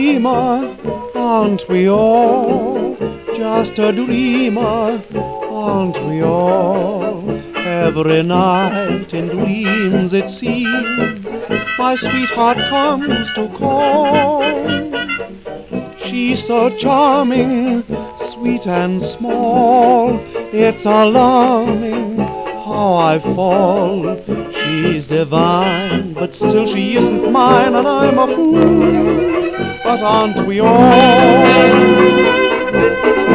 dreamer, aren't we all? Just a dreamer, aren't we all? Every night in dreams it seems my sweetheart comes to call. She's so charming, sweet and small, it's alarming how I fall. She's divine, but still she isn't mine, and I'm a fool, but aren't we all?